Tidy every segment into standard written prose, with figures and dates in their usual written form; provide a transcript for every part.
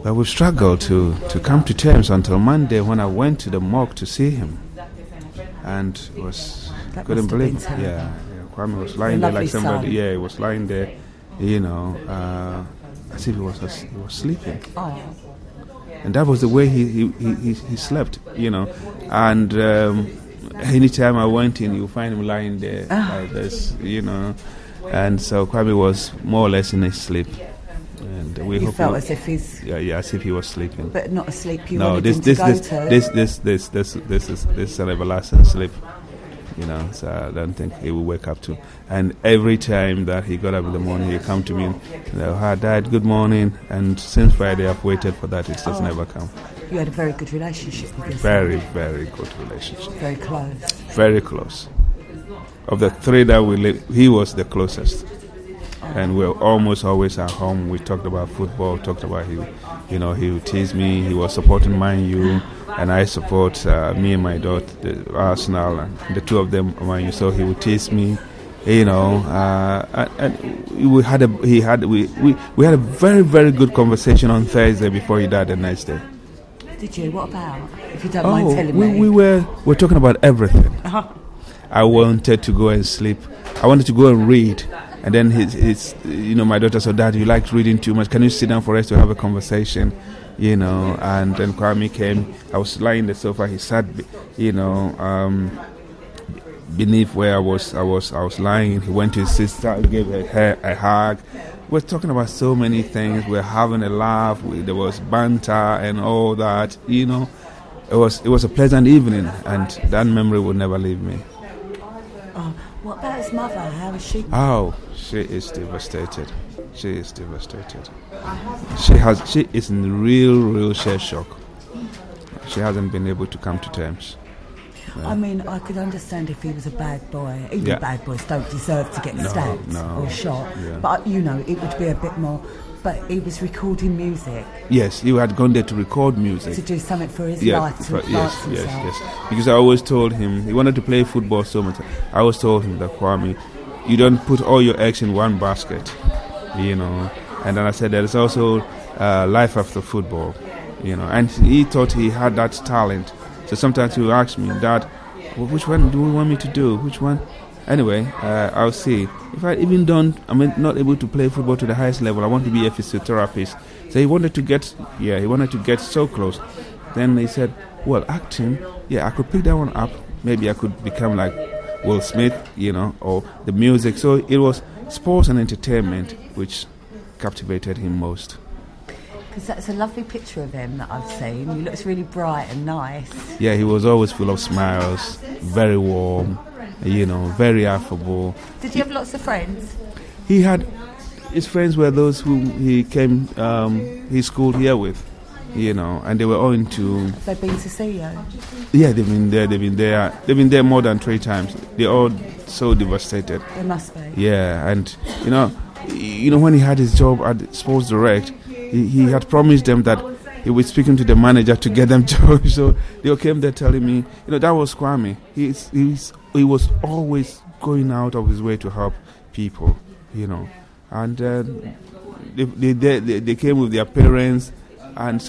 But we struggled to come to terms until Monday when I went to the morgue to see him, and couldn't believe it. Yeah, Kwame was lying there like somebody. Yeah, he was lying there, as if he was sleeping. Oh. And that was the way he slept, And anytime I went in, you find him lying there like this, And so Kwame was more or less in his sleep. And we felt as if he's as if he was sleeping, but not asleep. This is an everlasting sleep, So I don't think he will wake up to. And every time that he got up in the morning, he'd come to me and "Hi, Dad, good morning." And since Friday, I've waited for that. It's just never come. You had a very good relationship with him. Very, very good relationship. Very close. Very close. Of the three that we lived, he was the closest. And we're almost always at home. We talked about football, talked about he would tease me. He was supporting Man U, and I support me and my daughter, Arsenal, and the two of them Man U. So he would tease me, and we had a very, very good conversation on Thursday before he died the next day. Did you? What about? If you don't mind telling me. We were talking about everything. Uh-huh. I wanted to go and sleep. I wanted to go and read. And then my daughter said, "Dad, you like reading too much. Can you sit down for us to have a conversation?" And then Kwame came. I was lying on the sofa. He sat, beneath where I was lying. He went to his sister, gave her a hug. We're talking about so many things. We're having a laugh. There was banter and all that. It was a pleasant evening, and that memory will never leave me. What about his mother? How is she? Oh, she is devastated. She is devastated. She is in real shell shock. She hasn't been able to come to terms. I mean, I could understand if he was a bad boy. Even bad boys don't deserve to get stabbed or shot. Yeah. But, it would be a bit more. But he was recording music. Yes, he had gone there to record music. To do something for his life, to advance himself. Yes. Because I always told him, he wanted to play football so much. I always told him that, Kwame, you don't put all your eggs in one basket, And then I said, there is also life after football, And he thought he had that talent. So sometimes he would ask me, "Dad, which one do you want me to do? Which one?" Anyway, I'll see. If I'm not able to play football to the highest level, I want to be a physiotherapist. So he wanted to get so close. Then he said, "Well, acting, I could pick that one up. Maybe I could become like Will Smith, or the music." So it was sports and entertainment which captivated him most. Because that's a lovely picture of him that I've seen. He looks really bright and nice. Yeah, he was always full of smiles, very warm. Very affable. Did he have lots of friends? He had, his friends were those who he came, he schooled here with, and they were all into... Have they been to see you? Yeah, they've been there more than 3 times. They're all so devastated. They must be. Yeah, and, when he had his job at Sports Direct, he had promised them that he was speaking to the manager to get them jobs. So they all came there telling me, that was Kwame. He was always going out of his way to help people, And they came with their parents, and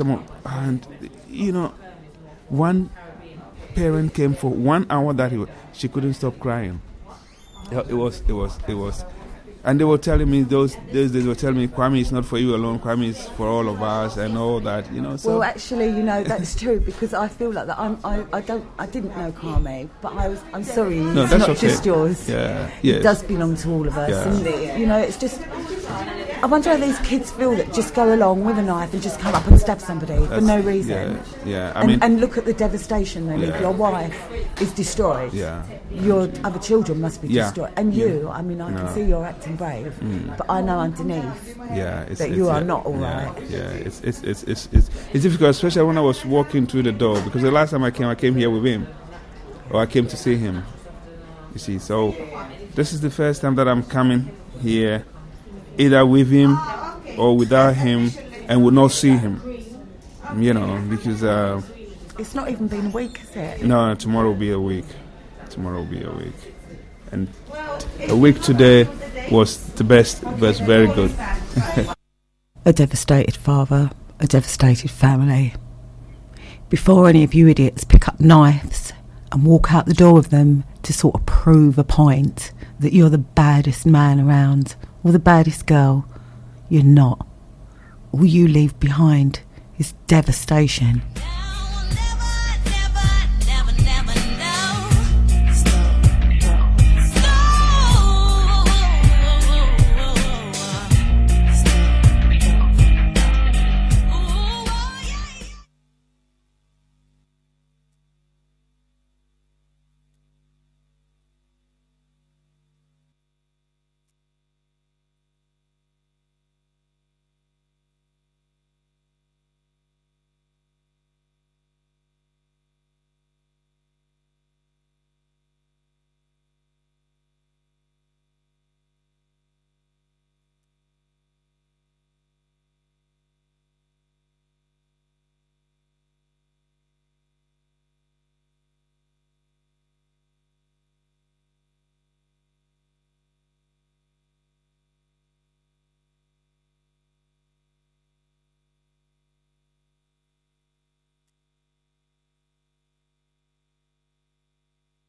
one parent came for 1 hour that she couldn't stop crying. It was. And they were telling me those days. They were telling me, "Kwame is not for you alone. Kwame is for all of us," and all that. So well, actually, that's true, because I feel like that. I didn't know Kwame, but I'm sorry. No, it's that's not okay. just yours. Yeah, it does belong to all of us. Yeah. And it's just. I wonder how these kids feel that just go along with a knife and just come up and stab somebody for no reason. Yeah. And look at the devastation then. If your wife is destroyed, your other children must be destroyed. And you, I can see you're acting brave, but I know underneath that you are not all right. Yeah, it's difficult, especially when I was walking through the door, because the last time I came here with him, or I came to see him. You see, so this is the first time that I'm coming here, either with him or without him, and will not see him. Because it's not even been a week, is it? No, tomorrow will be a week. And a week today was the best, was very good. A devastated father a devastated family. Before any of you idiots pick up knives and walk out the door with them to sort of prove a point that you're the baddest man around or the baddest girl, you're not. All you leave behind is devastation.